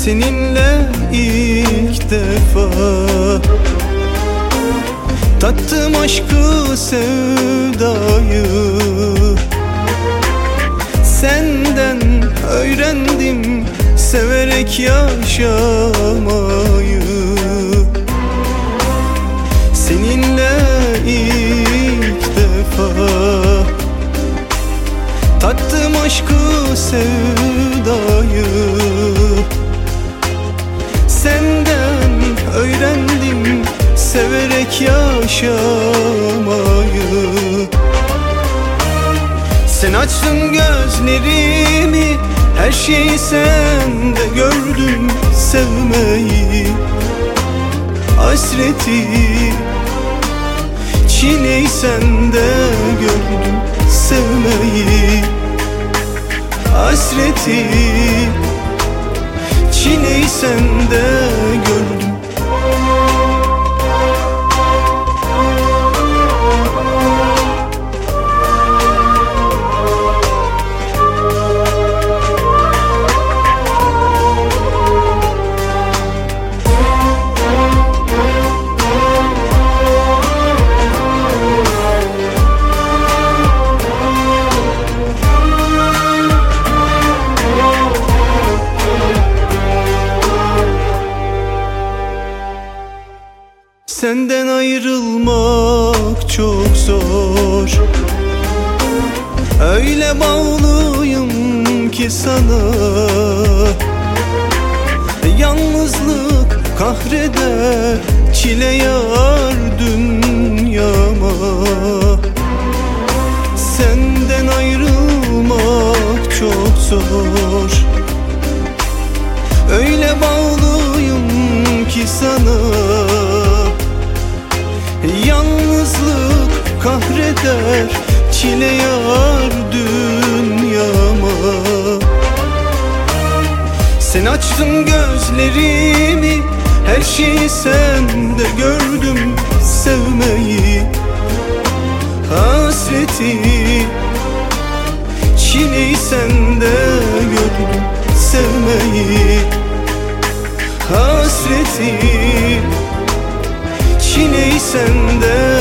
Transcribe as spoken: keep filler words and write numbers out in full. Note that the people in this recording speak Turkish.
Seninle ilk defa tattım aşkı, sevdayı. Senden öğrendim severek yaşamayı. Seninle ilk defa tattım aşkı, sevdayı. Senden öğrendim severek yaşamayı. Sen açtın gözlerimi, her şeyi sende gördüm sevmeyi. Hasreti, çileyi sende gördüm sevmeyi. Hasreti, çileyi sende gördüm. Senden ayrılmak çok zor. Öyle bağlıyım ki sana. Yalnızlık kahreder, çile yar dünyama. Senden ayrılmak çok zor. Öyle bağlıyım ki sana. Yalnızlık kahreder, çile yar dünyama. Sen açtın gözlerimi, her şeyi sende gördüm sevmeyi. Hasreti, çileyi sende gördüm sevmeyi. Hasreti, çileyi sende